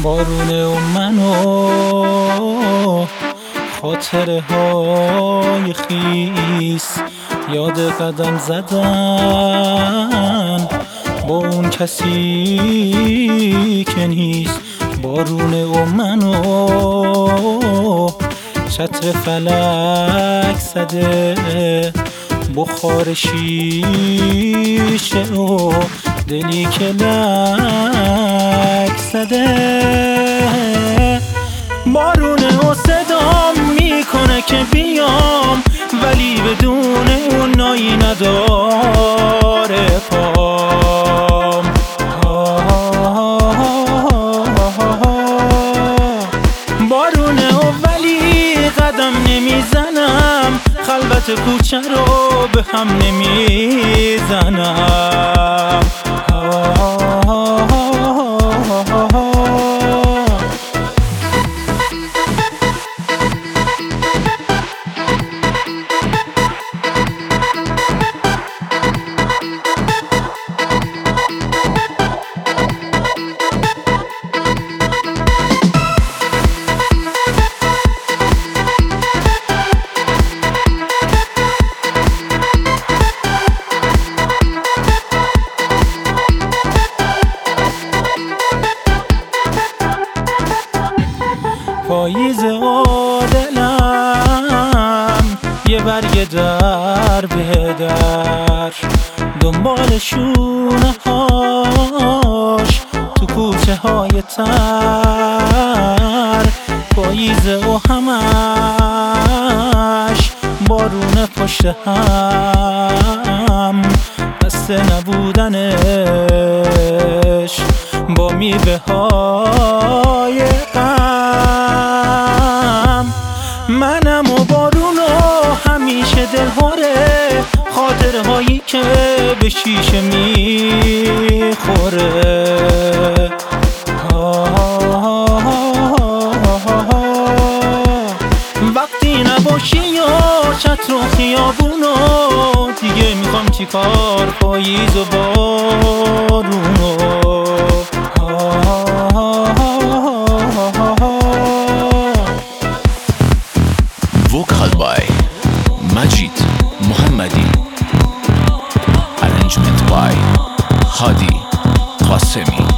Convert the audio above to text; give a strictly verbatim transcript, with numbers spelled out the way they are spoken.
بارونه و منو خاطره های خیس یاد قدم زدن با اون کسی که نیست. بارونه و منو چتر فلک زده بخار شیشه و دلی که لک زده. بارونه و صدام میکنه که بیام ولی بدون اون نایی نداره پام. بارونه و ولی قدم نمیزنم خلوت کوچه رو به هم نمیزنم. پاییز عادلم یه برگ در به در دنبال شونه هاش تو کوچه های تر. پاییز و همش بارونه پشت هم بسته نبودنش با میوه های منم و بارونو همیشه دلهوره خاطره هایی که به شیشه میخوره. وقتی نباشی یا چتر و خیابونو دیگه میخوام چی کار پاییز و بارونو. Vocal by Majid Muhammadi. Arrangement by Hadi Qasemi.